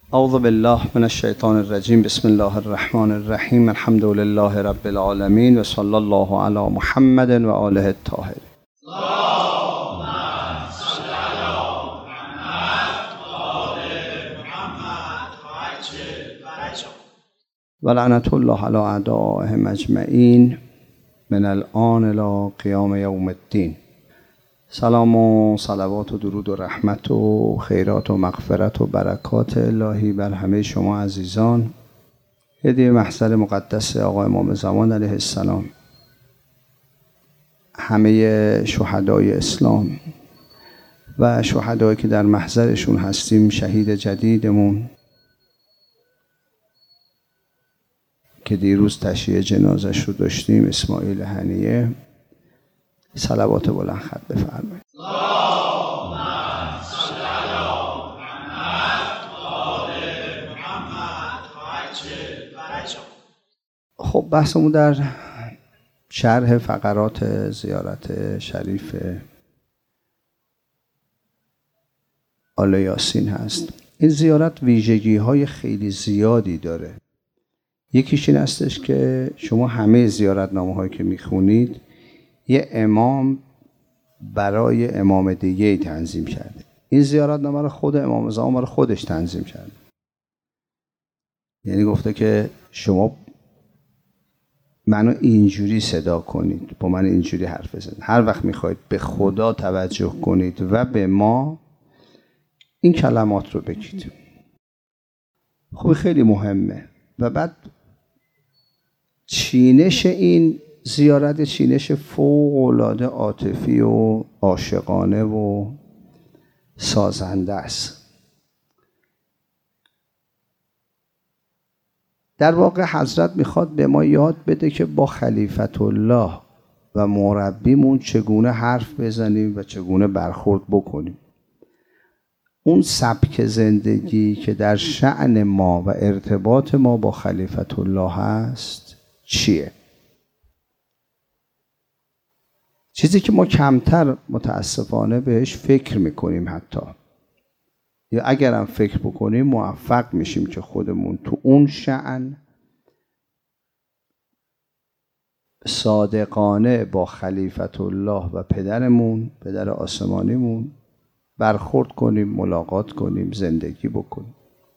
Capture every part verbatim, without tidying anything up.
اعوذ بالله من الشیطان الرجیم. بسم الله الرحمن الرحیم. الحمد لله رب العالمین و صلی الله علی محمد و آله الطاهرین. و لعنت الله علی اعدائهم اجمعین من الآن الی قیام یوم الدین. سلام و صلوات و درود و رحمت و خیرات و مغفرت و برکات الهی بر همه شما عزیزان. هدیه محضر مقدس آقا امام زمان علیه السلام، همه شهدای اسلام و شهدایی که در محضرشون هستیم، شهید جدیدمون که دیروز تشییع جنازش رو داشتیم، اسماعیل هنیه، صلوات بلند خط بفرمایید. خب بحثمون در شرح فقرات زیارت شریف آل یاسین هست. این زیارت ویژگی های خیلی زیادی داره. یکیش این هستش که شما همه زیارت نامه هایی که میخونید یه امام برای امام دیگه تنظیم کرده. این زیارت نامه رو خود امام زمان رو خودش تنظیم کرده. یعنی گفته که شما منو اینجوری صدا کنید، با من اینجوری حرف بزنید، هر وقت میخواید به خدا توجه کنید و به ما این کلمات رو بگید. خب خیلی مهمه. و بعد چینش این زیارت چینش فوق‌العاده عاطفی و عاشقانه و سازنده است. در واقع حضرت میخواد به ما یاد بده که با خلیفت الله و مربیمون چگونه حرف بزنیم و چگونه برخورد بکنیم. اون سبک زندگی که در شأن ما و ارتباط ما با خلیفت الله هست چیه؟ چیزی که ما کمتر متاسفانه بهش فکر میکنیم، حتی یا اگرم فکر بکنیم موفق میشیم که خودمون تو اون شأن صادقانه با خلیفت الله و پدرمون، پدر آسمانیمون برخورد کنیم، ملاقات کنیم، زندگی بکنیم.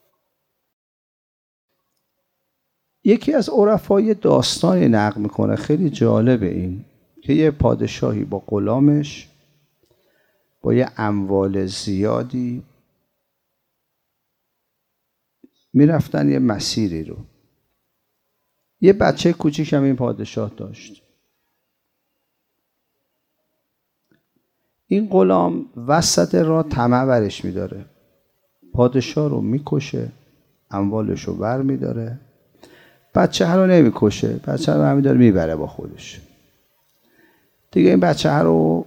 یکی از عرفای داستانی نقل میکنه، خیلی جالبه این، که یه پادشاهی با غلامش با یه اموال زیادی میرفتن یه مسیری رو. یه بچه کوچیک هم این پادشاه داشت. این غلام وسط راه طمع برش میداره، پادشاه رو میکشه، اموالش رو بر میداره. بچه ها رو نمیکشه، بچه ها رو همین داره میبره با خودش. دیگه این بچه ها رو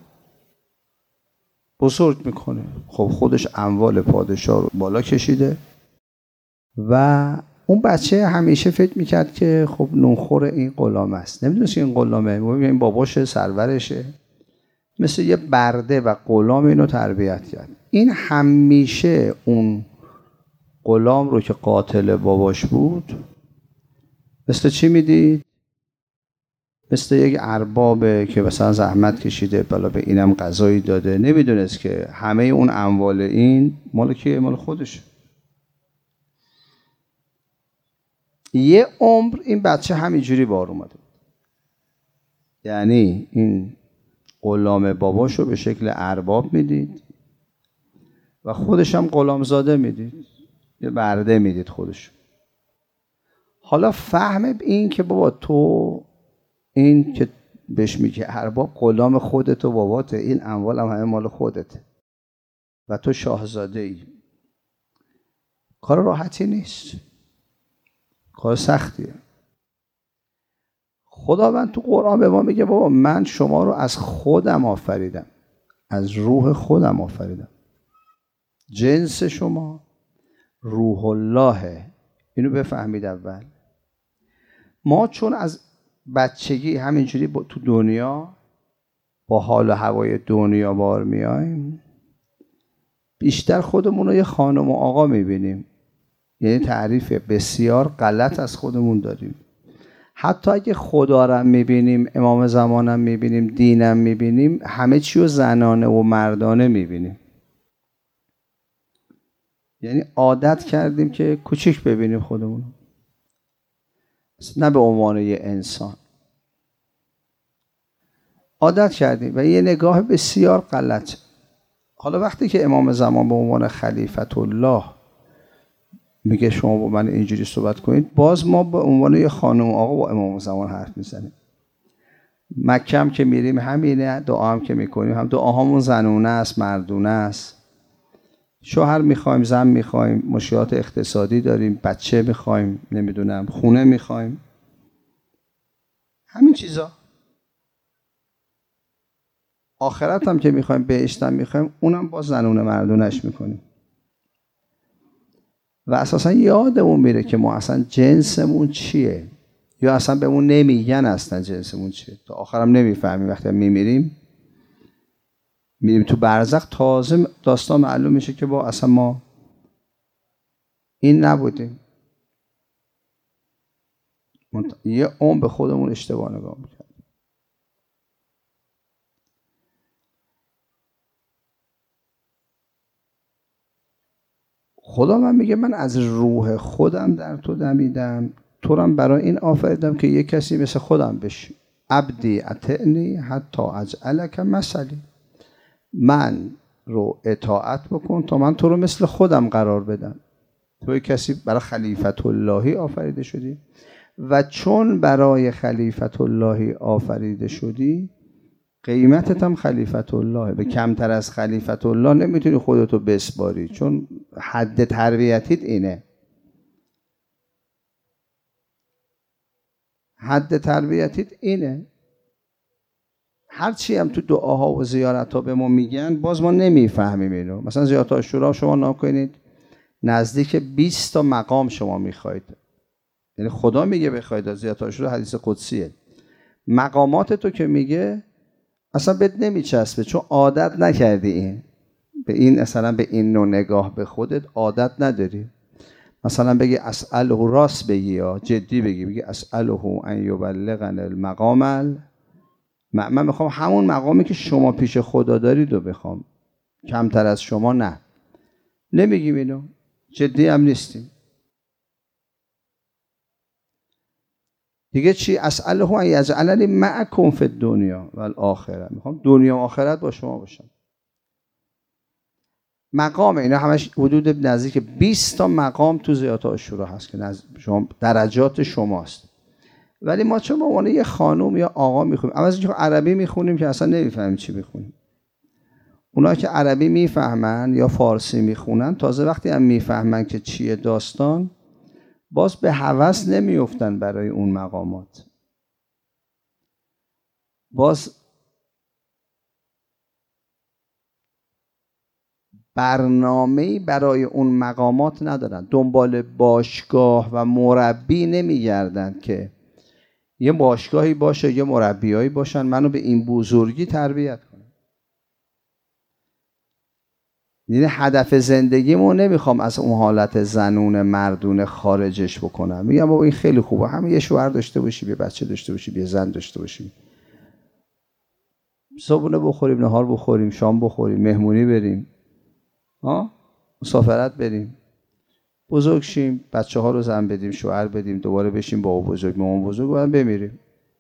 بزرگ میکنه. خب خودش اموال پادشاه رو بالا کشیده و اون بچه همیشه فکر میکرد که خب نونخور این غلام است. نمیدونست این غلامه، این باباشه، سرورشه، مثل یه برده و غلام اینو تربیت کرد. این همیشه اون غلام رو که قاتل باباش بود مثل چی میدید؟ مثل یک اربابه که مثلا زحمت کشیده، بالا به اینم غذایی داده. نمیدونست که همه اون اموال این مال کیه؟ مال خودشه. یه عمر این بچه همینجوری بار اومده. یعنی این غلام باباشو به شکل ارباب میدید و خودش هم غلامزاده میدید، یه برده میدید خودش. حالا فهم این که بابا تو این که بهش میگه ارباب، غلام خودت و باباته، این اموال هم همه مال خودته و تو شاهزاده ای. کار راحتی نیست، کار سختیه. خداوند تو قرآن به ما میگه بابا من شما رو از خودم آفریدم، از روح خودم آفریدم. جنس شما روح اللهه. اینو بفهمید اول. ما چون از بچگی همینجوری تو دنیا با حال و هوای دنیا بار میایم، بیشتر خودمون رو یه خانم و آقا میبینیم. یعنی تعریف بسیار غلط از خودمون داریم. حتی اگه خدا رو میبینیم، امام زمانم میبینیم، دینم میبینیم، همه چی رو زنانه و مردانه میبینیم. یعنی عادت کردیم که کوچیک ببینیم خودمون، نه به عنوان یه انسان. عادت کردیم و یه نگاه بسیار غلط. حالا وقتی که امام زمان به عنوان خلیفت الله میگه شما با من اینجوری صحبت کنید، باز ما به عنوان یه خانم آقا با امام زمان حرف میزنیم. مکه هم که میریم همینه، دعا هم که میکنیم هم دعاهامون زنونه است، مردونه است. شوهر میخوایم، زن میخوایم، مشکلات اقتصادی داریم، بچه میخوایم، نمیدونم خونه میخوایم، همین چیزا. آخرت هم که میخوایم، بهشت هم میخوایم، اونم با زنونه مردونش میکنیم. و اساسا یادمون میره که ما اصلا جنسمون چیه، یا اصلا بهمون نمیگن اصلا جنسمون چیه. تا آخرم نمیفهمیم. وقتی میمیریم میریم تو برزخ، تازه داستان معلوم میشه که با اصلا ما این نبودیم. یه عمر به خودمون اشتباه نگاه میکنیم. خدا من میگه من از روح خودم در تو دمیدم، تو رو برای این آفریدم که یک کسی مثل خودم بشی. عبدی اطعنی حتی اجعلک مثلی، من رو اطاعت بکن تا من تو رو مثل خودم قرار بدم. تو یک کسی برای خلیفت اللهی آفریده شدی و چون برای خلیفت اللهی آفریده شدی، قیمتت هم خلیفت الله. به کمتر از خلیفت الله نمیتونی خودتو بسپاری، چون حد تربیتیت اینه. حد تربیتیت اینه. هرچی هم تو دعاها و زیارتها به ما میگن، باز ما نمیفهمیم اینو. مثلا زیارت عاشورا شما نام کنید، نزدیک بیست تا مقام شما میخواید. یعنی خدا میگه بخواید از زیارت عاشورا، حدیث قدسیه. مقامات تو که میگه اصلا بهت نمیچسبه، چون عادت نکردی این به این مثلا به این نوع نگاه به خودت عادت نداری. مثلا بگی اسأله، راست بگی یا جدی بگی، بگی اسأله ان یبلغن المقام ال... من میخوام همون مقامی که شما پیش خدا دارید رو بخوام، کمتر از شما نه. نمیگیم اینو، جدی هم نیستیم. دیگه چی؟ اسأله ان یجعلنی معکم فی الدنیا و الاخره. میخوام دنیا و آخرت با شما باشم. مقام اینا همش حدود نزدیک بیست تا مقام تو زیارت عاشورا هست که شما درجات شماست. ولی ما چون به عنوان یه خانم یا آقا میخونیم، اما از اینکه عربی میخونیم که اصلا نمیفهمیم چی میخونیم. اونا که عربی میفهمن یا فارسی میخونن، تازه وقتی هم میفهمن که چیه داستان، باز به هوس نمیافتن برای اون مقامات. باز برنامه‌ای برای اون مقامات ندارن. دنبال باشگاه و مربی نمیگردن که یه باشگاهی باشه، یه مربیایی باشن منو به این بزرگی تربیت کنن. یعنی هدف زندگیمو نمیخوام از اون حالت زنون مردونه خارجش بکنم. میگم بابا این خیلی خوبه، همه یه شوهر داشته باشی، یه بچه داشته باشی، یه زن داشته باشی، صبحونه بخوریم، نهار بخوریم، شام بخوریم، مهمونی بریم، ها مسافرت بریم، بزرگ شیم، بچه ها رو زن بدیم، شوهر بدیم، دوباره بشیم بابا بزرگ مامان بزرگ و بمیریم.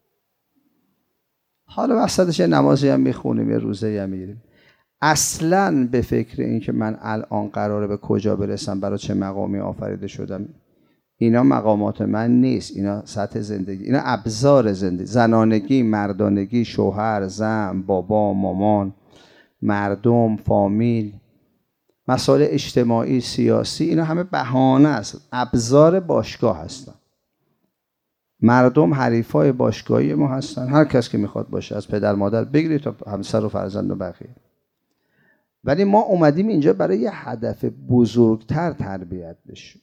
حالا وسطش یه نمازی هم میخونیم، یه روزه هم میگیریم. اصلاً به فکر این که من الان قراره به کجا برسم، برای چه مقامی آفریده شدم، اینا مقامات من نیست. اینا سطح زندگی، اینا ابزار زندگی. زنانگی، مردانگی، شوهر، زن، بابا، مامان، مردم، فامیل، مسائل اجتماعی، سیاسی، اینا همه بهانه است، ابزار باشگاه هستن. مردم حریفای باشگاهی ما هستن، هر کس که میخواد باشه، از پدر مادر بگیرید تا همسر و فرزند و بقیه. ولی ما اومدیم اینجا برای یه هدف بزرگتر تربیت بشیم.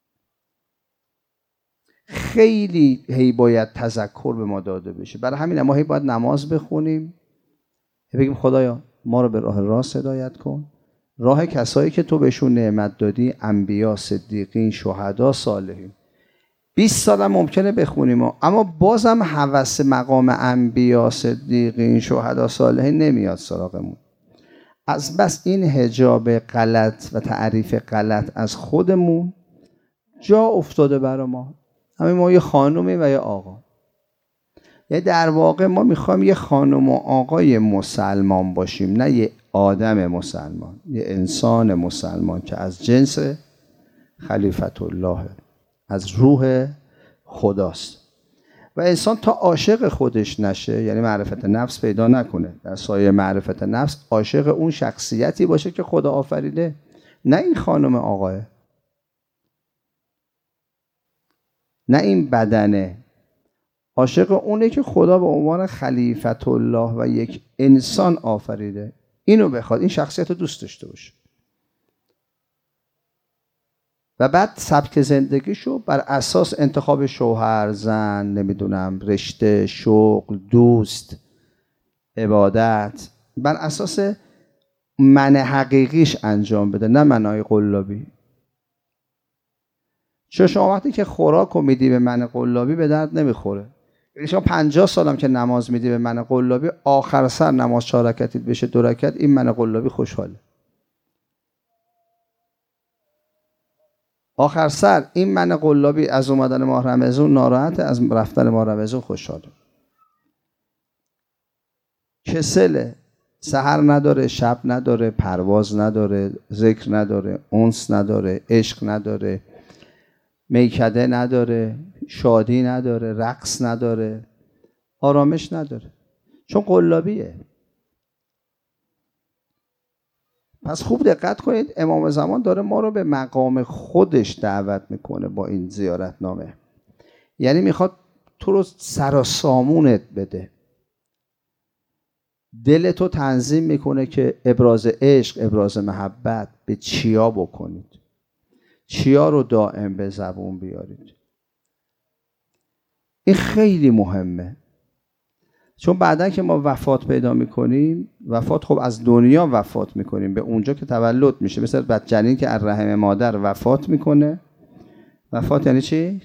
خیلی هی باید تذکر به ما داده بشه. برای همین ما هی باید نماز بخونیم، هی بگیم خدایا ما رو به راه راست هدایت کن، راه کسایی که تو بهشون نعمت دادی، انبیا، صدیقین، شهدا، صالحین. بیست سال هم ممکنه بخونیم اما بازم هوس مقام انبیا، صدیقین، شهدا، صالحین نمیاد سراغمون. از بس این حجاب غلط و تعریف غلط از خودمون جا افتاده برای ما. همه ما یه خانومی و یه آقا. یه در واقع ما میخوایم یه خانم و آقای مسلمان باشیم، نه یه آدم مسلمان، یه انسان مسلمان که از جنس خلیفت الله، از روح خداست. و انسان تا عاشق خودش نشه، یعنی معرفت نفس پیدا نکنه، در سایه معرفت نفس عاشق اون شخصیتی باشه که خدا آفریده، نه این خانم آقاه، نه این بدنه. عاشق اونه که خدا به عنوان خلیفت الله و یک انسان آفریده، اینو بخواد، این شخصیت رو دوست داشته باشه و بعد سبک زندگیشو بر اساس انتخاب شوهر، زن، نمیدونم رشته، شغل، دوست، عبادت، بر اساس من حقیقیش انجام بده، نه منای قلابی. چون شما وقتی که خوراک رو میدی به من قلابی به درد نمیخوره. یعنی شما پنجاه سالم که نماز میدی به من قلابی، آخر سر نماز چهار رکعتیت بشه دو رکعت، این من قلابی خوشحاله. آخر سر این من قلابی از اومدن ماه رمضان ناراحت، از رفتن ماه رمضان خوشحاله. کسله، سحر نداره، شب نداره، پرواز نداره، ذکر نداره، انس نداره، عشق نداره، میکده نداره، شادی نداره، رقص نداره، آرامش نداره، چون قلابیه. پس خوب دقت کنید، امام زمان داره ما رو به مقام خودش دعوت میکنه با این زیارتنامه. یعنی میخواد تو رو سر و سامونت بده، دل تو تنظیم میکنه که ابراز عشق، ابراز محبت به چیا بکنید، چیا رو دائم به زبون بیارید. این خیلی مهمه، چون بعدا که ما وفات پیدا میکنیم، وفات خب از دنیا وفات میکنیم به اونجا که تولد میشه، مثل بچه‌جنین که از رحم مادر وفات میکنه. وفات یعنی چی؟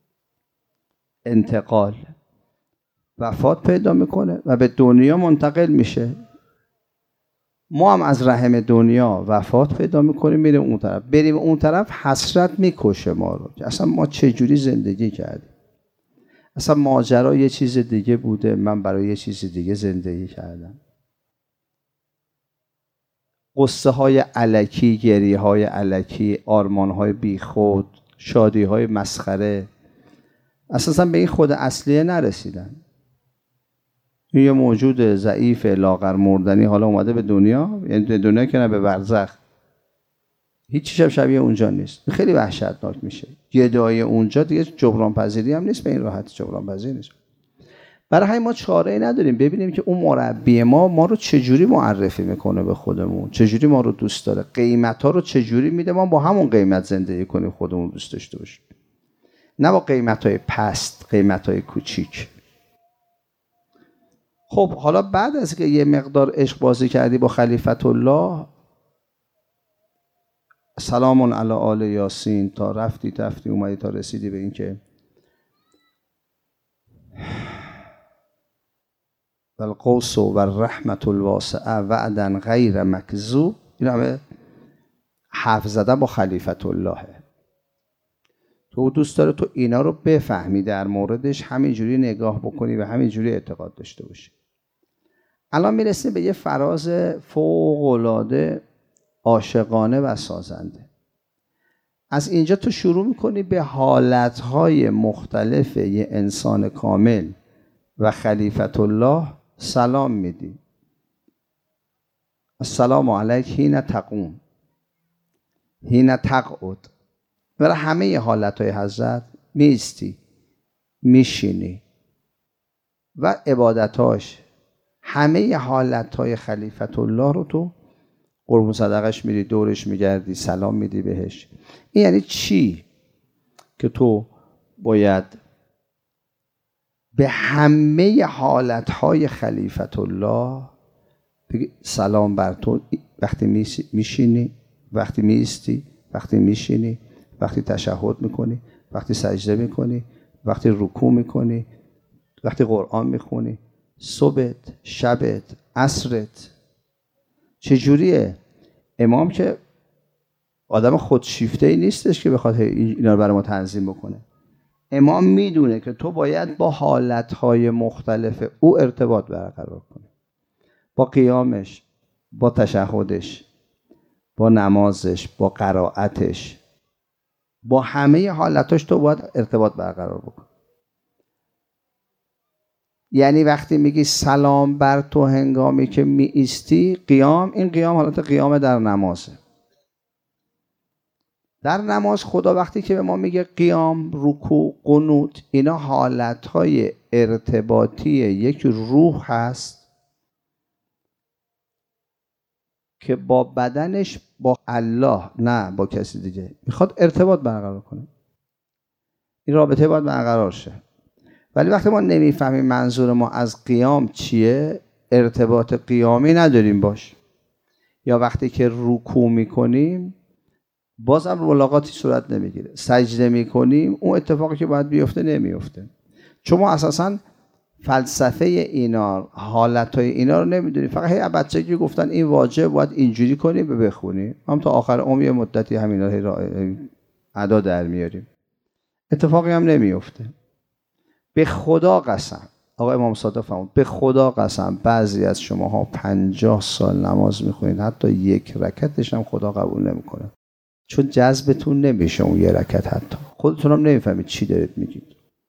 انتقال. وفات پیدا میکنه و به دنیا منتقل میشه. ما هم از رحم دنیا وفات پیدا میکنیم، میریم اون طرف. بریم اون طرف حسرت میکشه ما رو که اصلا ما چجوری زندگی کردیم، اصلا ماجرا یه چیز دیگه بوده، من برای یه چیز دیگه زندگی کردم. قصه های الکی، گریه های الکی، آرمان های بیخود، شادی های مسخره، اساسا به این خود اصلیه نرسیدن. این یه موجود ضعیف لاغر مردنی حالا اومده به دنیا، یعنی به دنیا که نه، به برزخ، هیچ چیز شبیه اونجا نیست. خیلی وحشتناک میشه. گدای اونجا دیگه جبران پذیری هم نیست، به این راحتی جبران پذیر نیست. برای همین ما چاره ای نداریم ببینیم که اون مربی ما ما رو چجوری معرفی میکنه به خودمون، چجوری ما رو دوست داره، قیمت ها رو چجوری میده، ما با همون قیمت زندگی کنیم، خودمون دوست داشته باشیم، نه با قیمت های پست، قیمت های کوچیک. خب حالا بعد از که یه مقدار عشق بازی کردی با خلیفت الله، سلام علی آل یاسین، تا رفتی تفتی اومدی تا رسیدی به این که والقوس و الرحمت الواسعه وعدا غیر مکذوب، این همه حرف زدن با خلیفت اللهه. تو دوست داره تو اینا رو بفهمی، در موردش همینجوری نگاه بکنی و همینجوری اعتقاد داشته باشی. الان میرسیم به یه فراز فوق‌العاده عاشقانه و سازنده. از اینجا تو شروع میکنی به حالتهای مختلف یه انسان کامل و خلیفت الله سلام میدی. السلام علیک حین تقوم حین تقعد. برای همه حالتهای حضرت میستی، میشینی و عبادتاش، همه حالتهای خلیفت الله رو تو قربون صدقش میری، دورش میگردی، سلام میدی بهش. این یعنی چی؟ که تو باید به همه حالتهای خلیفت الله بگی سلام بر تو، وقتی میشینی، وقتی میستی، وقتی میشینی، وقتی تشهد میکنی، وقتی سجده میکنی، وقتی رکوع میکنی، وقتی قرآن میخونی، صبحت، شبت، عصرت. چجوریه؟ امام که آدم خودشیفته ای نیستش که بخواد اینا رو برای ما تنظیم بکنه. امام میدونه که تو باید با حالتهای مختلف او ارتباط برقرار کنی. با قیامش، با تشهدش، با نمازش، با قرائتش، با همه حالتاش تو باید ارتباط برقرار بکن. یعنی وقتی میگی سلام بر تو هنگامی که می ایستی، قیام، این قیام حالت قیام در نمازه. در نماز خدا وقتی که به ما میگه قیام، رکوع، قنوت، اینا حالتهای ارتباطی یک روح هست که با بدنش با الله، نه با کسی دیگه، میخواد ارتباط برقرار کنه. این رابطه باید برقرار شه. ولی وقتی ما نمیفهمیم منظور ما از قیام چیه، ارتباط قیامی نداریم باش، یا وقتی که رکوع میکنیم بازم ملاقاتی صورت نمیگیره، سجده میکنیم اون اتفاقی که باید بیفته نمیفته، چون ما اساساً فلسفه اینا، حالتهای اینا رو نمیدونیم. فقط هی بچگی گفتن این واجب باید اینجوری کنیم و بخونیم، هم تا آخر عمر یه مدتی همینا رو ادا در میاریم، اتفاقی هم نمیفته. به خدا قسم، آقا امام صادق فرمود به خدا قسم بعضی از شماها پنجاه سال نماز میخونید حتی یک رکعتش هم خدا قبول نمیکنه، چون جذبتون نمیشه اون یه رکعت، حتی خودتون هم نمیفهمید چی دارید میگید.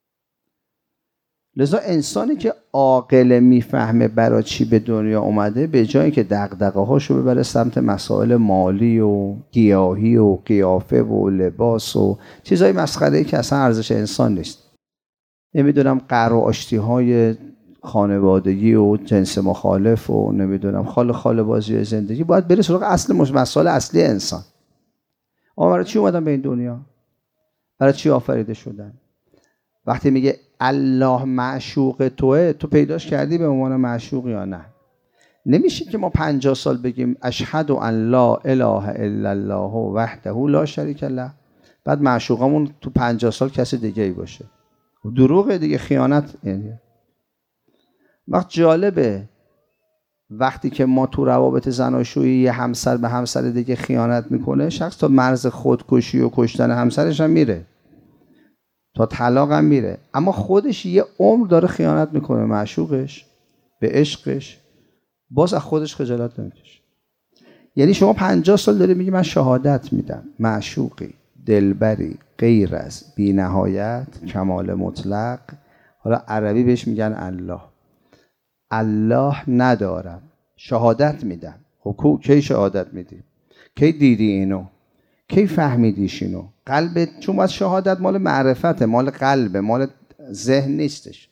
لذا انسانی که عاقل میفهمه برای چی به دنیا اومده، به جایی که دغدغه هاشو ببره سمت مسائل مالی و گیاهی و قیافه و لباس و چیزای مسخره‌ای که اصلا ارزش انسان نیست، نمیدونم قهر و آشتی‌های خانوادگی و جنس مخالف و نمیدونم خال خال بازی زندگی، باید بره سراغ اصل مسائل اصلی انسان. اما برای چی اومدن به این دنیا؟ برای چی آفریده شدن؟ وقتی میگه الله معشوق توه، تو پیداش کردی به عنوان معشوق یا نه؟ نمیشه که ما پنجاه سال بگیم اشهد ان لا اله الا الله وحده لا شریک له، بعد معشوقمون تو پنجاه سال کسی دیگه ای باشه. دروغه دیگه، خیانت. یعنی وقت جالبه وقتی که ما تو روابط زناشویی یه همسر به همسر دیگه خیانت میکنه، شخص تا مرز خودکشی و کشتن همسرش هم میره، تا طلاق هم میره، اما خودش یه عمر داره خیانت میکنه معشوقش، به عشقش، باز از خودش خجالت نمیکشه. یعنی شما پنجاه سال داری میگی من شهادت میدم معشوقی، دلبری، غیر از بی نهایت، کمال مطلق، حالا عربی بهش میگن الله، الله ندارم، شهادت میدم. خب کی شهادت میدی؟ کی دیدی اینو؟ کی فهمیدیش اینو؟ قلبت، چون باید شهادت مال معرفته، مال قلبه، مال ذهن نیستش.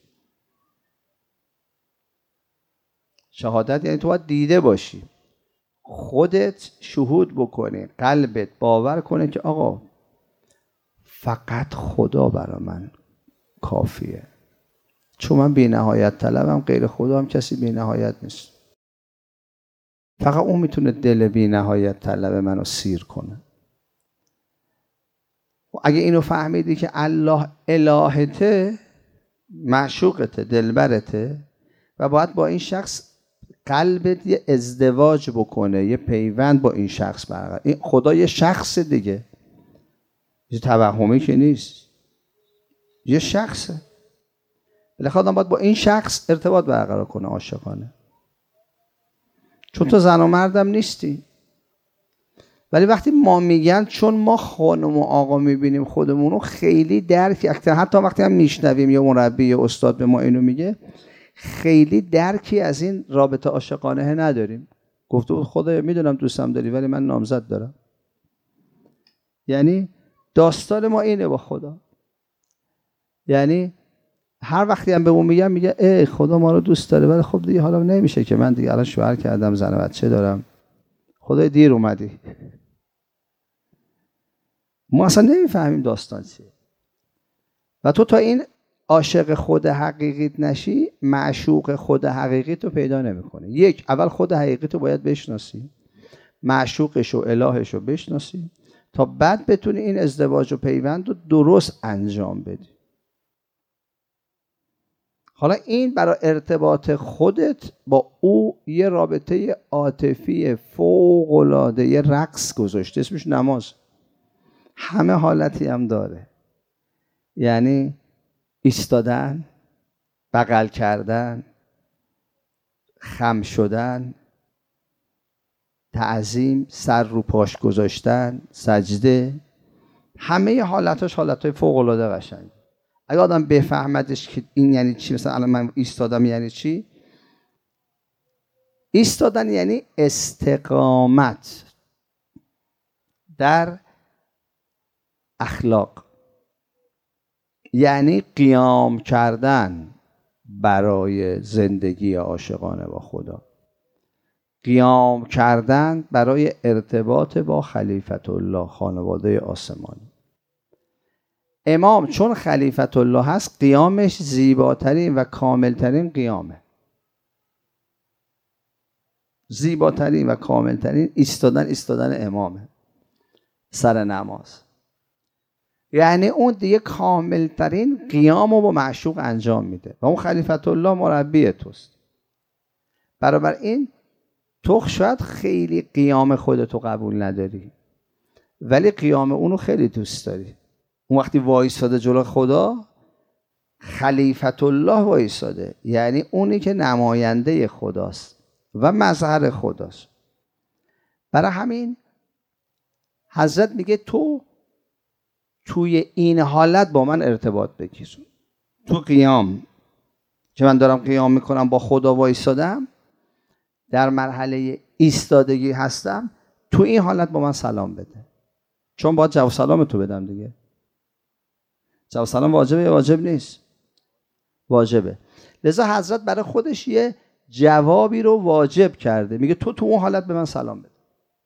شهادت یعنی تو باید دیده باشی، خودت شهود بکنی، قلبت باور کنه که آقا فقط خدا برای من کافیه، چون من بی نهایت طلبم، غیر خدا هم کسی بی نهایت نیست، فقط اون میتونه دل بی نهایت طلب منو سیر کنه. اگه اینو فهمیدی که الله الهته، معشوقته، دلبرته، و باید با این شخص قلبت یه ازدواج بکنه، یه پیوند با این شخص برقرار. این خدا یه شخص دیگه، یه توهمی که نیست، یه شخصه. لذا باید با این شخص ارتباط برقرار کنه عاشقانه، چون تو زن و مردم نیستی. ولی وقتی ما میگن چون ما خانم و آقا میبینیم خودمونو، خیلی درک، حتی وقتی هم میشنویم یا مربی یا استاد به ما اینو میگه، خیلی درکی از این رابطه عاشقانه نداریم. گفته بود خدا میدونم دوستم داری ولی من نامزد دارم. یعنی داستان ما اینه با خدا. یعنی هر وقتی هم به اون میگم میگه ای خدا ما رو دوست داره، ولی خب دیگه حالا نمیشه که من دیگه الان شوهر کردم، زن و بچه دارم، خدای دیر اومدی. ما اصلا نمیفهمیم داستان چیه. و تو تا این عاشق خود حقیقیت نشی، معشوق خود حقیقیت رو پیدا نمیکنی. یک، اول خود حقیقیت رو باید بشناسی، معشوقش و الهش رو بشناسی تا بعد بتونی این ازدواج و پیوند رو درست انجام بدی. حالا این برای ارتباط خودت با او یه رابطه عاطفی فوق‌العاده، یه رقص گذاشته اسمش نماز. همه حالتی هم داره، یعنی ایستادن، بغل کردن، خم شدن، تعظیم، سر رو پاش گذاشتن، سجده، همه حالتاش حالتای فوق‌العاده قشنگ. اگه آدم بفهمدش که این یعنی چی، مثلا الان من ایستادم یعنی چی؟ ایستادن یعنی استقامت در اخلاق، یعنی قیام کردن برای زندگی عاشقانه با خدا، قیام کردن برای ارتباط با خلیفت الله، خانواده آسمانی. امام چون خلیفت الله هست، قیامش زیباترین و کاملترین قیامه. زیباترین و کاملترین ایستادن ایستادن امامه سر نماز. یعنی اون دیگه کاملترین قیام رو با معشوق انجام میده و اون خلیفت الله مربی توست. برابر این تو شاید خیلی قیام خودتو قبول نداری، ولی قیام اونو خیلی دوست داری. اون وقتی وایساده جلو خدا، خلیفت الله وایساده، یعنی اونی که نماینده خداست و مظهر خداست. برای همین حضرت میگه تو توی این حالت با من ارتباط بگیر. تو قیام که من دارم قیام میکنم با خدا وایسادم، در مرحله ایستادگی هستم، تو این حالت با من سلام بده، چون باید جواب سلام تو بدم دیگه. جواب سلام واجبه یا واجب نیست؟ واجبه. لذا حضرت برای خودش یه جوابی رو واجب کرده، میگه تو تو اون حالت به من سلام بده.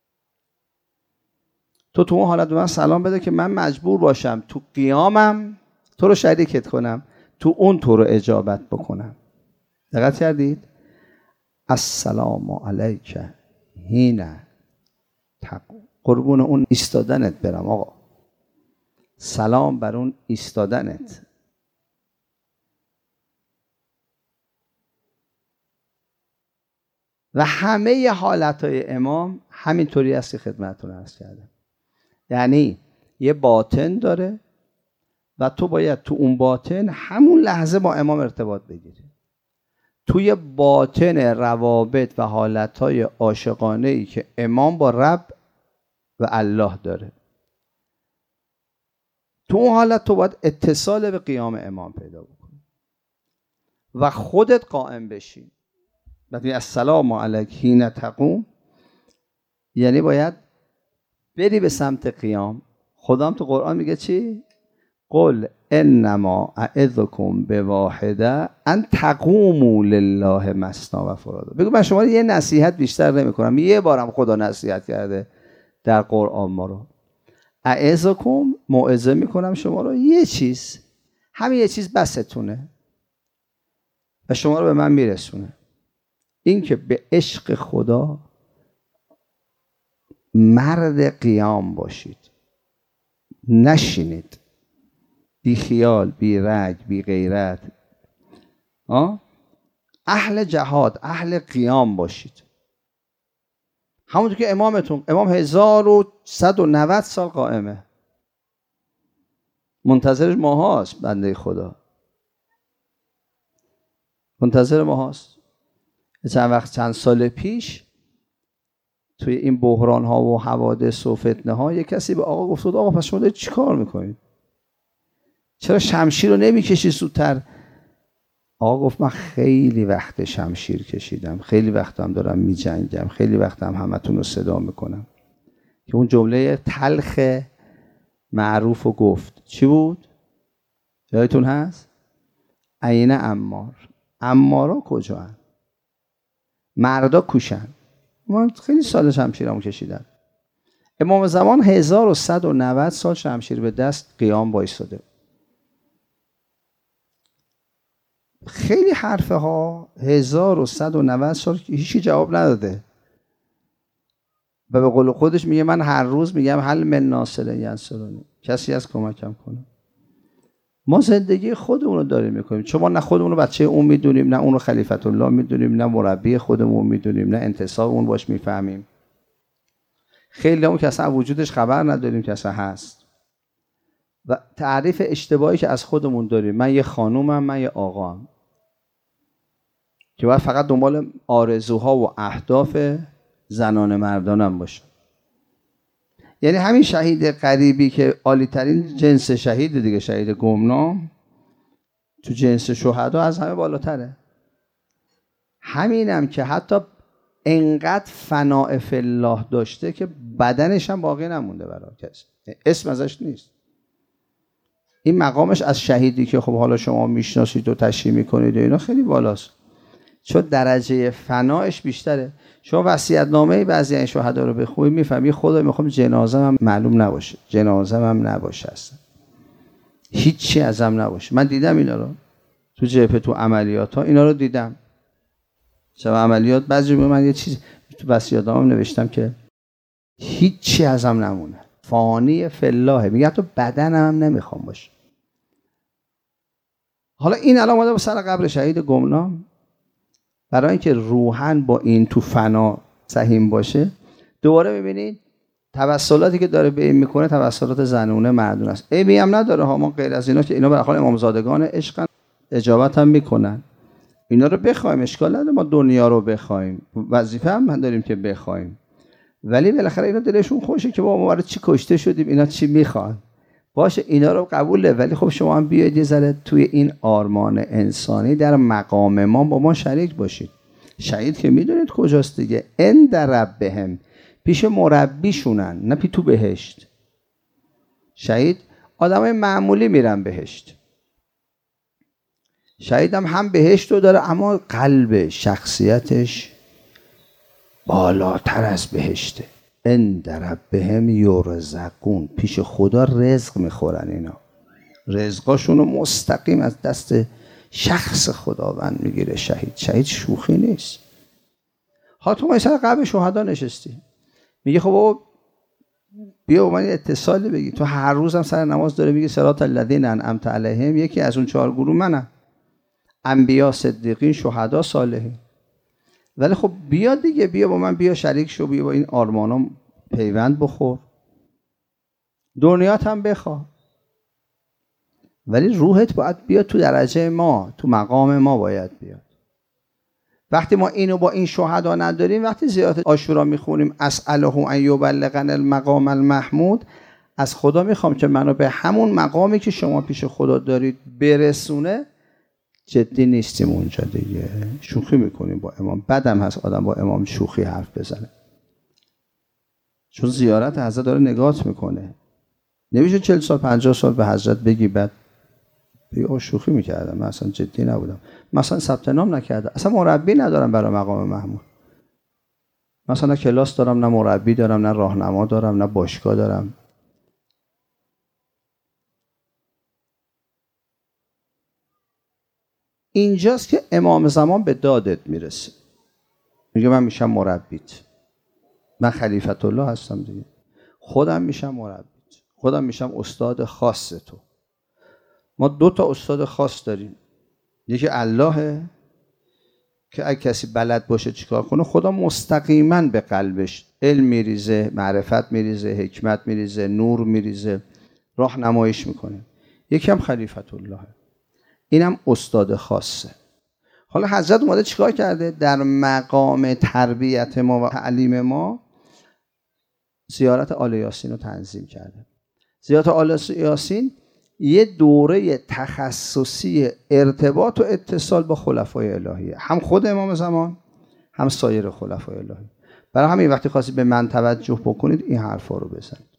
تو تو اون حالت به من سلام بده که من مجبور باشم تو قیامم تو رو شریکت کنم، تو اون تو رو اجابت بکنم. دقت کردید؟ السلام علیک حین تقوم. قربون اون ایستادنت برم آقا، سلام بر اون ایستادنت. و همه حالتهای امام همینطوری است که خدمتتون عرض کردم. یعنی یه باطن داره و تو باید تو اون باطن همون لحظه با امام ارتباط بگیری. توی باطن روابط و حالتهای عاشقانه‌ای که امام با رب و الله داره، تو اون حالت تو باید اتصال به قیام امام پیدا بکنی و خودت قائم بشی. وقتی السلام علیک حین تقوم، یعنی باید بری به سمت قیام. خدا هم تو قرآن میگه چی؟ قل انما اعظکم بواحده ان تقوموا لله مثنی و فرادا. بگو من شما رو یه نصیحت بیشتر نمی کنم، یه بارم خدا نصیحت کرده در قرآن ما رو. اعظکم، موعظه میکنم شما رو یه چیز، همین یه چیز بستونه و شما رو به من میرسونه، این که به عشق خدا مرد قیام باشید، نشینید بی خیال، بی رگ، بی غیرت، آه؟ اهل جهاد، اهل قیام باشید. همونطور که امامتون، امام هزار و صد و نود سال قائمه، منتظر ما هست. بنده خدا منتظر ما هست. چند وقت چند سال پیش توی این بحران ها و حوادث و فتنه ها یک کسی به آقا گفت آقا پس شما دارید چی کار میکنید؟ چرا شمشیر رو نمیکشی زودتر؟ آقا گفت من خیلی وقت شمشیر کشیدم، خیلی وقت هم دارم میجنگم، خیلی وقت هم همتون رو صدا میکنم. که اون جمله تلخ معروف رو گفت. چی بود؟ یادتون هست؟ عین عمار. عمارا کجا هست؟ مردا کوشن. من خیلی سال شمشیرمو کشیدم. امام زمان هزار و صد و نود سال شمشیر به دست قیام وایساده. خیلی حرفه ها، هزار و صد و نود سال هیچی جواب نداده. و به قول خودش میگه من هر روز میگم هل من ناصر ینصرونی، کسی از کمکم کنه. ما زندگی خودمون رو داریم میکنیم، چون ما نه خودمون رو بچه اون میدونیم، نه اون رو خلیفت الله میدونیم، نه مربی خودمون میدونیم، نه انتصاب اون باش میفهمیم. خیلی همون که اصلا وجودش خبر نداریم که اصلا هست. و تعریف اشتباهی که از خودمون داریم، من یه خانومم، من یه آقام، که باید فقط دنبال آرزوها و اهداف زنان مردانم باشه. یعنی همین شهید غریبی که عالی ترین جنس شهید دیگه، شهید گمنام تو جنس شهدا از همه بالاتره. همینم که حتی انقدر فناء فی الله داشته که بدنش هم باقی نمونده برای کسی، اسم ازش نیست. این مقامش از شهیدی که خب حالا شما میشناسید و تشریح میکنید و اینا خیلی بالاست، چون درجه فنایش بیشتره. شما وصیت‌نامه بعضی این شهدا رو بخونید میفهمی خدا میخوام جنازه هم معلوم نباشه، جنازه هم نباشه، اصلا هیچی ازم نباشه. من دیدم اینا رو تو جبهه، تو عملیات ها اینا رو دیدم. شب عملیات بعضی موقع من یه چیز تو وصیت‌نامه‌ام نوشتم که هیچی ازم نمونه، فانی فی الله، میگه تو بدنم هم نمیخوام باشه. حالا این الان اومده به سر قبر شهید گمنام برای اینکه روحاً با این تو فنا سهیم باشه. دوباره ببینید توسلاتی که داره به این میکنه توسلات زنونه مردونه است. عیبی هم نداره ها، ما غیر از اینا که اینا به خاطر امامزادگان عشقن اجابت هم میکنن، اینا رو بخوایم اشکال نداره، ما دنیا رو بخوایم، وظیفه هم داریم که بخوایم، ولی بالاخره اینا دلشون خوشه که با ما برای چی کشته شدیم، اینا چی میخوان. باشه اینا رو قبوله، ولی خب شما هم بیاید یه ذره توی این آرمان انسانی در مقام ما با ما شریک باشید. شهید که میدونید کجاست دیگه، عند ربهم، پیش مربیشونن، نه پی تو بهشت. شهید آدمای معمولی میرن بهشت، شهید هم هم بهشت رو داره اما قلب شخصیتش بالاتر از بهشته. عند ربهم یرزقون، پیش خدا رزق میخورن اینا، رزقاشون رو مستقیم از دست شخص خداوند میگیره. شهید شهید شوخی نیست. ها تو مثلا قبر شهدا نشستی، میگه خب بابا بیا با من اتصالی بگی، تو هر روزم سر نماز داره میگه صراط الذین انعمت علیهم، یکی از اون چهار گروه منم، انبیا، صدیقین، شهدا، صالحین. ولی خب بیا دیگه، بیا با من، بیا شریک شو، بیا با این آرمانم پیوند بخور، دنیات هم بخواه، ولی روحت باید بیاد تو درجه ما، تو مقام ما باید بیاد. وقتی ما اینو با این شهدا نداریم، وقتی زیارت عاشورا میخونیم اسأله ان یبلغن المقام المحمود، از خدا میخوام که منو به همون مقامی که شما پیش خدا دارید برسونه. جدی نیستیم اونجا دیگه، شوخی میکنیم با امام. بدم هست آدم با امام شوخی حرف بزنه، چون زیارت حضرت داره نگات میکنه. نمیشه چهل سال پنجاه سال به حضرت بگی بعد بگی شوخی میکردم، من اصلا جدی نبودم، مثلا ثبت نام نکردم، اصلا مربی ندارم برای مقام محمود، مثلا نه کلاس دارم، نه مربی دارم، نه راهنما دارم، نه باشگاه دارم. اینجاست که امام زمان به دادت میرسه، میگه من میشم مربیت، من خلیفت الله هستم دیگه، خودم میشم مربیت، خودم میشم استاد خاص تو. ما دو تا استاد خاص داریم، یکی اللهه که اگه کسی بلد باشه چیکار کنه، خدا مستقیما به قلبش علم میریزه، معرفت میریزه، حکمت میریزه، نور میریزه، راهنماییش میکنه. یکی هم خلیفت اللهه، اینم استاد خاصه. حالا حضرت اومده چیکار کرده؟ در مقام تربیت ما و تعلیم ما زیارت آل یاسین رو تنظیم کرده. زیارت آل یاسین یه دوره تخصصی ارتباط و اتصال با خلفای الهیه، هم خود امام زمان هم سایر خلفای الهی. برای همین وقتی خواستید به من توجه بکنید این حرفا رو بزنید.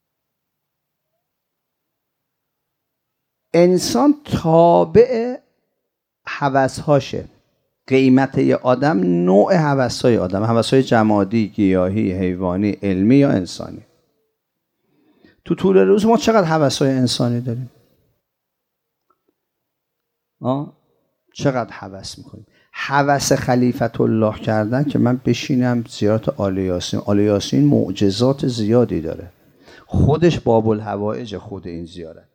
انسان تابع هوس‌هاشه. قیمت یه آدم نوع هوس‌های آدم، هوس‌های جمادی، گیاهی، حیوانی، علمی یا انسانی. تو طول روز ما چقدر هوس‌های انسانی داریم؟ آه؟ چقدر هوس میکنیم؟ هوس خلیفت الله کردن که من بشینم زیارت آل یاسین. آل یاسین معجزات زیادی داره، خودش باب الحوائج خود این زیارت.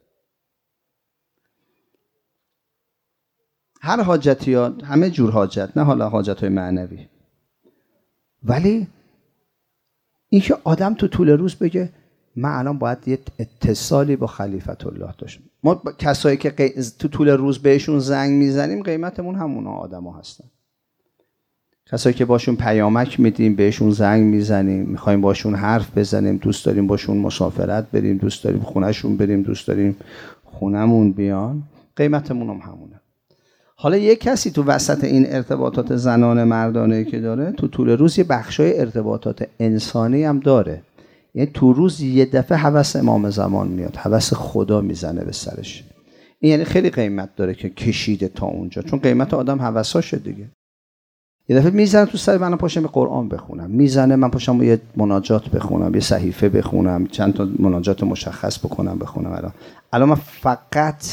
هر حاجتی ها، همه جور حاجت، نه حالا حاجت های معنوی، ولی اینکه آدم تو طول روز بگه من الان باید یه اتصالی با خلیفت الله داشتم. ما کسایی که قی... تو طول روز بهشون زنگ میزنیم قیمتمون همونا آدم ها هستن. کسایی که باشون پیامک میدیم، بهشون زنگ میزنیم، میخوایم باشون حرف بزنیم، دوست داریم باشون مسافرت بریم، دوست داریم خونهشون بریم، دوست داریم خونمون بیان، قیمتمون هم همونه. حالا یک کسی تو وسط این ارتباطات زنان مردانه که داره، تو طول روز یه بخشای ارتباطات انسانی هم داره. یعنی تو روز یه دفعه هوس امام زمان میاد، هوس خدا میزنه به سرش. این یعنی خیلی قیمت داره که کشیده تا اونجا، چون قیمت آدم هوساشه دیگه. یه دفعه میزنه تو سر من پاشم قرآن بخونم، میزنه من پاشم یه مناجات بخونم، یه صحیفه بخونم، چند تا مناجات مشخص بکنم بخونم. الان الان من فقط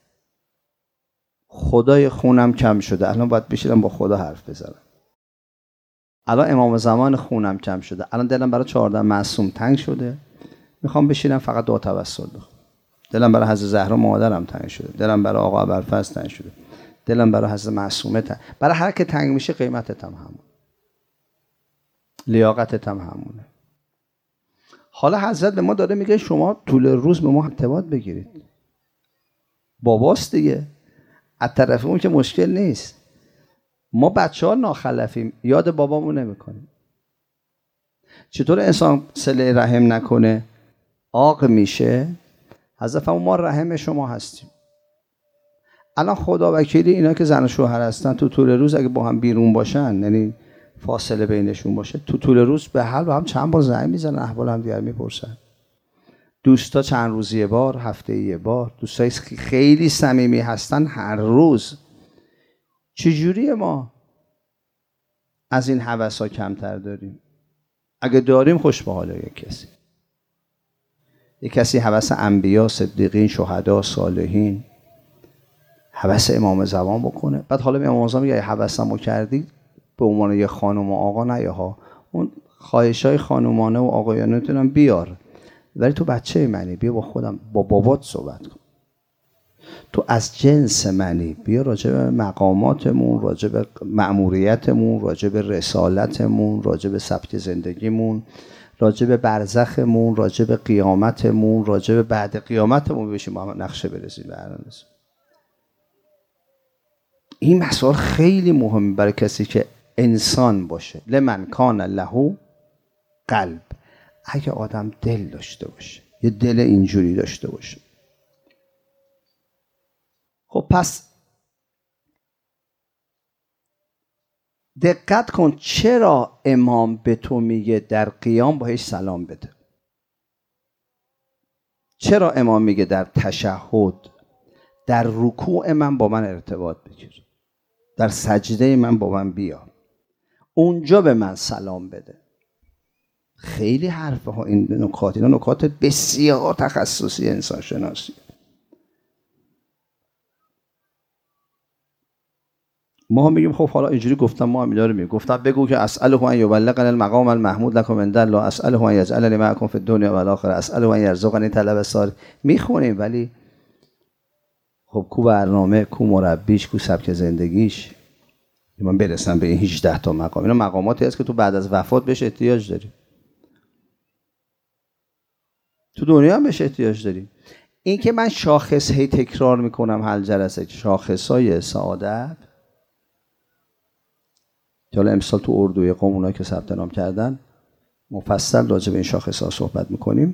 خدای خونم کم شده، الان باید بشینم با خدا حرف بزنم. الان امام زمان خونم کم شده، الان دلم برای چهارده معصوم تنگ شده، میخوام بشینم فقط دعا توسل بخونم. دلم برای حضرت زهرا مادرم تنگ شده، دلم برای آقا ابوالفضل تنگ شده، دلم برای حضرت معصومه تنگ. برای هر که تنگ میشه قیمتت هم همون، لیاقتت هم همونه. حالا حضرت به ما داره میگه شما طول روز به ما ارتباط بگیرید. باباست دیگه، از طرف اون که مشکل نیست. ما بچه ها ناخلفیم، یاد بابامون نمی کنیم. چطور انسان صله رحم نکنه عاق میشه؟ حضرت ما رحم شما هستیم. الان خدا وکیلی اینا که زن و شوهر هستن تو طول روز اگه با هم بیرون باشن، یعنی فاصله بینشون باشه، تو طول روز به حال با هم چند بار زنگ میزنن، احوال هم دیگر میپرسن. دوستا چند روزی یه بار، هفته یه بار. دوستای خیلی صمیمی هستن هر روز. چجوریه ما از این هوسا کمتر داریم؟ اگه داریم خوش به حال یک کسی. یک کسی هوس انبیا، صدیقین، شهدا، صالحین، هوس امام زمان بکنه. بعد حالا امام زمان میگه هوسمو کردی به عنوان یه خانم و آقا نه ها، اون خواهشای خانومانه و آقایانه تونم بیار، ولی تو بچه منی، بیا با خودم با بابات صحبت کن. تو از جنس منی، بیا راجع به مقاماتمون، راجع به مأموریتمون، راجع به رسالتمون، راجع به سبک زندگیمون، راجع به برزخمون، راجع به قیامتمون، راجع به بعد قیامتمون بشیم با هم نقشه برسیم به هرانس. این مسائل خیلی مهمه برای کسی که انسان باشه. لمن کان له قلب، اگه آدم دل داشته باشه، یه دل اینجوری داشته باشه. خب پس دقت کن چرا امام به تو میگه در قیام باهاش سلام بده؟ چرا امام میگه در تشهد، در رکوع من با من ارتباط بگیر، در سجده من با من بیا، اونجا به من سلام بده؟ خیلی حرفه ها این نکات، اینا نکات بسیار تخصصی انسان شناسی. ما هم میگیم خب حالا اینجوری گفتم، ما هم اینا رو میگیم. گفتم بگو که اسأله ان یبلغنی المقام المحمود لکم عند الله، اسأله ان یجعلنی معکم فی الدنیا و الاخره، اسأله ان یرزقنی طلب الصالح. میخونیم ولی خب کو برنامه، کو مربیش، کو سبک زندگیش؟ من برسم به این هجده تا مقام. اینا مقاماتی هست که تو بعد از وفات بهش احتیاج داری، تو دنیا هم بهش احتیاج داری. این که من شاخص هی تکرار میکنم هر جلسه، شاخصای سعادت، حالا امسال تو اردوی قوم اونایی که ثبت نام کردن مفصل راجع به این شاخص‌ها صحبت میکنیم.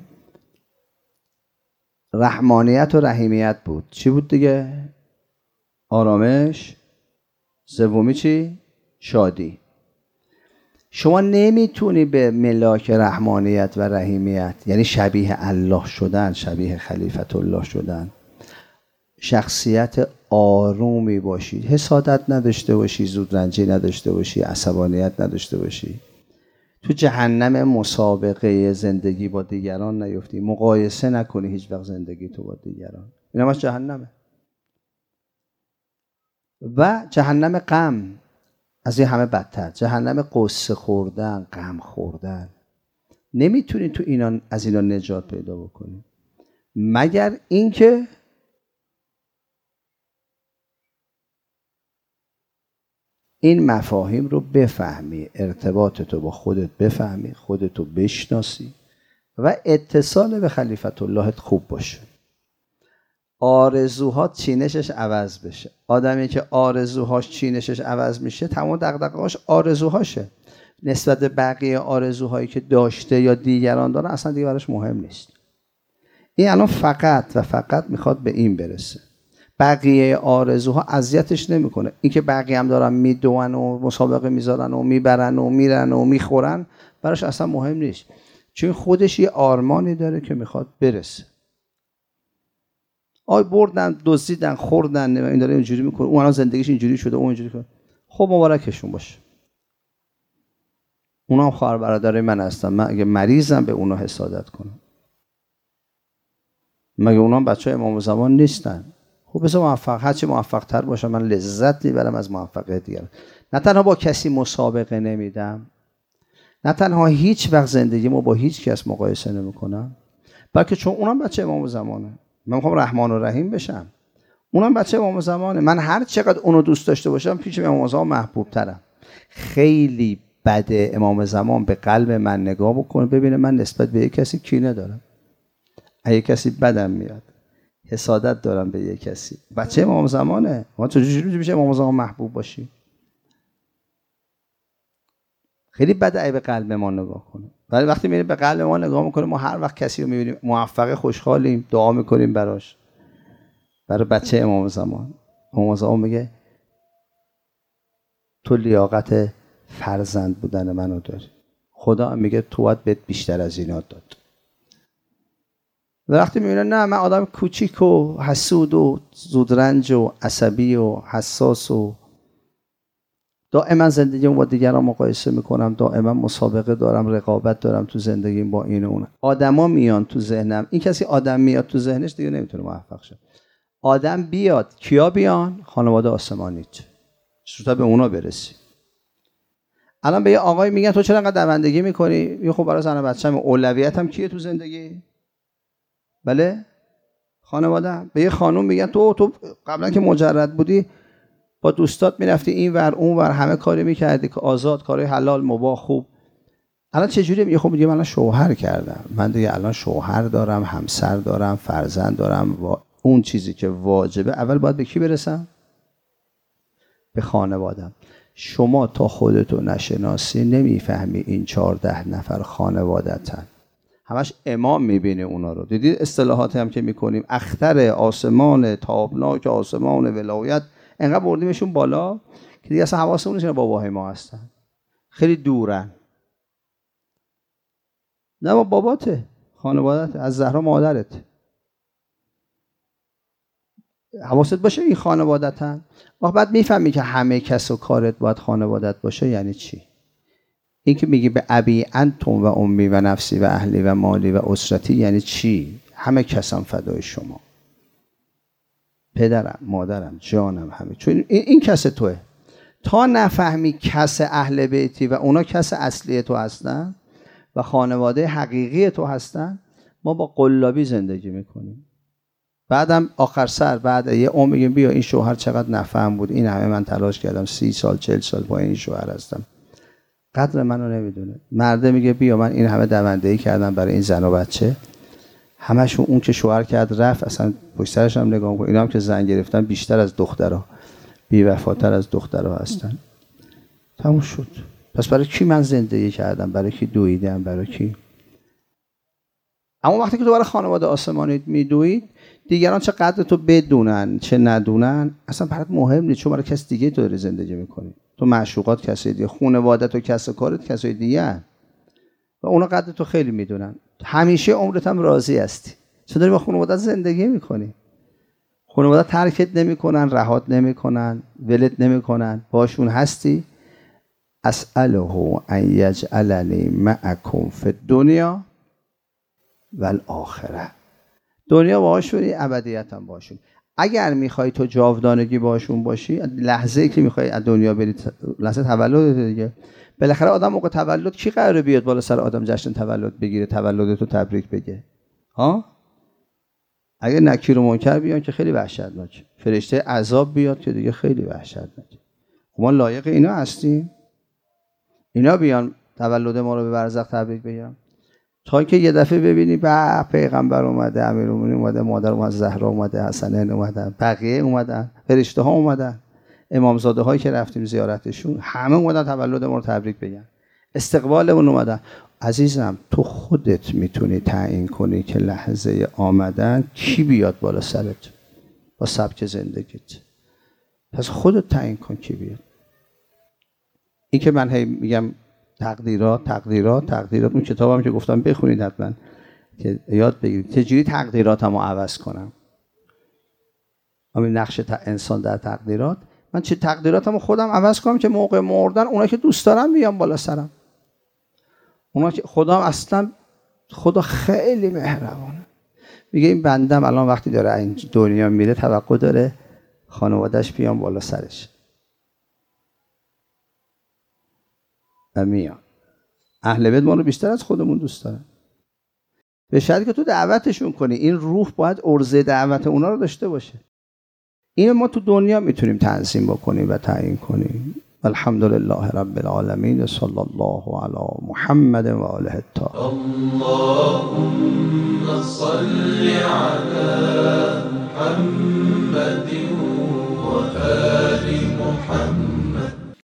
رحمانیت و رحیمیت بود. چی بود دیگه؟ آرامش. سومی چی؟ شادی. شما نمیتونی به ملاک رحمانیت و رحیمیت، یعنی شبیه الله شدن، شبیه خلیفت الله شدن، شخصیت آرومی باشی، حسادت نداشته باشی، زودرنجی نداشته باشی، عصبانیت نداشته باشی، تو جهنم مسابقه زندگی با دیگران نیفتی، مقایسه نکنی هیچ وقت زندگی تو با دیگران. این همش جهنمه. و جهنم غم، از این همه بدتر، جهنم قصه خوردن، غم خوردن. نمیتونی تو اینا از اینا نجات پیدا بکنی مگر اینکه این مفاهیم رو بفهمی، ارتباطتو با خودت بفهمی، خودتو بشناسی و اتصال به خلیفت اللهت خوب باشه. آرزوهات چینشش عوض بشه. آدمی که آرزوهاش چینشش عوض میشه تمام دغدغه‌هاش آرزوهاشه. نسبت به بقیه آرزوهایی که داشته یا دیگران دارن اصلا دیگه براش مهم نیست. این الان فقط و فقط میخواد به این برسه. بقیه آرزوها اذیتش نمیکنه. اینکه بقیه هم دارن میدون و مسابقه میذارن و میبرن و میرن و میخورن براش اصلا مهم نیست. چون خودش یه آرمانی داره که میخواد برسه. آی بردن، دزدیدن، خوردن، این داره اینجوری میکنه، اون الان زندگیش اینجوری شده، اون اینجوری کنه. خب مبارکشون باشه. اونا هم خواهر برادر من هستن. من اگه مریضم به اونا حسادت کنم. مگه اونا هم بچه های امام زمان نیستن؟ خب بذار موفق، هرچی موفق تر باشم من لذت میبرم از موفقیت دیگر. نه تنها با کسی مسابقه نمیدم، نه تنها هیچ وقت زندگیمو با هیچ کس مقایسه نمیکنم، بلکه چون اونم بچه امام زمانه، من میخوام رحمان و رحیم بشم. اونم بچه امام زمانه. من هر چقدر اونو دوست داشته باشم پیش امام زمان محبوب ترم. خیلی بده امام زمان به قلب من نگاه بکنه ببینه من نسبت به یک کسی کینه دارم، اگه کسی بدم میاد، حسادت دارم به یک کسی. بچه امام زمانه. ما چجوری میشه امام زمان محبوب باشی؟ خیلی بده اگه به قلب ما نگاه کنه. ولی وقتی میریم به قلب ما نگاه میکنیم، ما هر وقت کسی رو میبینیم موفق، خوشحالیم، دعا میکنیم براش. برای بچه امام زمان، امام زمان میگه تو لیاقت فرزند بودن منو داری. خدا هم میگه تو باید بهت بیشتر از اینا داد. وقتی میبینه نه من آدم کوچیک و حسود و زودرنج و عصبی و حساس و دائما زندگیمو با دیگران مقایسه میکنم، دائما مسابقه دارم، رقابت دارم تو زندگیم با این و اون. آدما میان تو ذهنم. این کسی آدم میاد تو ذهنش دیگه نمیتونه موفق شه. آدم بیاد، کیا بیان؟ خانواده آسمانیت. چطور به اونا برسی؟ الان به یه آقای میگن تو چرا انقدر دوندگی میکنی؟ یه خب برای زن و بچه‌م اولویتم کیه تو زندگی؟ بله؟ خانواده. به یه خانوم میگن تو تو قبلا که مجرد بودی با دوستات میرفتی این ور اون ور، همه کاری میکردی که آزاد، کارهای حلال مباح خوب. الان چه جوری میگه؟ خب میگه من الان شوهر کردم، من دیگه الان شوهر دارم، همسر دارم، فرزند دارم و اون چیزی که واجبه اول باید به کی برسم؟ به خانوادم. شما تا خودتو نشناسی نمیفهمی این چهارده نفر خانوادتن. همش امام میبینی اونا رو. دیدی اصطلاحاتی هم که میکنیم اختر آسمان تابناک آسمان ولایت، انقدر بردیمشون بالا که دیگه اصلا حواسمون نیست باباهای ما هستن، خیلی دورن. نه با باباته، خانوادت، از زهرا مادرت. حواست باشه این خانوادتن. وقت بعد میفهمی که همه کس و کارت باید خانوادت باشه یعنی چی. این که میگی به ابی انتم و امی و نفسی و اهلی و مالی و اسرتی یعنی چی؟ همه کسم فدای شما، پدرم، مادرم، جانم، همه. چون این, این کس توه. تا نفهمی کس اهل بیتی و اونا کس اصلی تو هستن و خانواده حقیقی تو هستن، ما با قلابی زندگی میکنیم. بعدم آخر سر بعد یه عمر میگیم بیا این شوهر چقدر نفهم بود، این همه من تلاش کردم، سی سال چل سال با این شوهر هستم، قدر منو نمیدونه. مرده میگه بیا من این همه دوندگی کردم برای این زن و بچه، همشون اون که شوهر کرد رفت، اصلا پشت سرش هم نگاه کن، اینا هم که زن گرفتن بیشتر از دخترها، بی وفاتر از دخترها هستن. تموم شد. پس برای کی من زندگی کردم؟ برای کی دویدم؟ برای کی؟ اما وقتی که تو برای خانواده آسمانیت میدوید، دیگران چه قدر تو بدونن چه ندونن اصلا برات مهم نیست، چون برای کس دیگه تو داری زندگی میکنی. تو معشوقات کسی دیگه، خانواده‌ت و کسب کارت کسای دیگه و اونا قدر تو خیلی میدونن. همیشه عمرت هم راضی هستی چون داری با خانواده‌ت زندگی میکنی. خانواده ترکت نمیکنن، رهات نمیکنن، ولت نمیکنن، باشون هستی. اسأله ان یجعلنی معکم فی الدنیا و الاخره. دنیا باشونی، ابدیت هم باشون. اگر میخوای تو جاودانگی باشون باشی، لحظه ای که میخوای از دنیا بری، لحظه تولدت دیگه. بالاخره آدم موقع تولد کی قراره بیاد بالا سر آدم جشن تولد بگیره، تولدتو تبریک بگه؟ ها؟ اگه نکیر و منکر بیان که خیلی وحشتناکه، فرشته عذاب بیاد که دیگه خیلی وحشتناکه. ما لایق اینا هستیم؟ اینا بیان تولد ما رو به برزخ تبریک بگن؟ تا که یه دفعه ببینی به پیغمبر اومده، امیرالمومنین اومده، مادر اومده، زهرا اومده، حسنین اومدن، بقیه اومدن، فرشته ها اومدن، امامزاده هایی که رفتیم زیارتشون همه اومدن تولد ما رو تبریک بگن، استقبالمون اومدن. عزیزم تو خودت میتونی تعیین کنی که لحظه آمدن کی بیاد بالا سرت با سبک زندگیت. پس خودت تعیین کن کی بیاد. این که من هی میگم تقدیرات تقدیرات تقدیرات، اون کتابم که گفتم بخونید حتما که یاد بگیرید چجوری تقدیراتمو عوض کنم. همین نقش انسان در تقدیرات، من چه تقدیراتمو خودم عوض کنم که موقع مردن اونا که دوست دارم بیان بالا سرم. اونا که خدا اصلا خدا خیلی مهربانه، میگه این بندم الان وقتی داره این دنیا میره توقع داره خانواده‌اش بیان بالا سرش و میان. اهل بیت ما رو بیشتر از خودمون دوست دارن، به شرطی که تو دعوتشون کنی. این روح باید عرضه دعوت اونا رو داشته باشه. اینو ما تو دنیا میتونیم تنظیم بکنیم و تعیین کنیم. الحمدلله رب العالمین، صلی الله علی محمد و آله الطاهرین. اللهم صل علی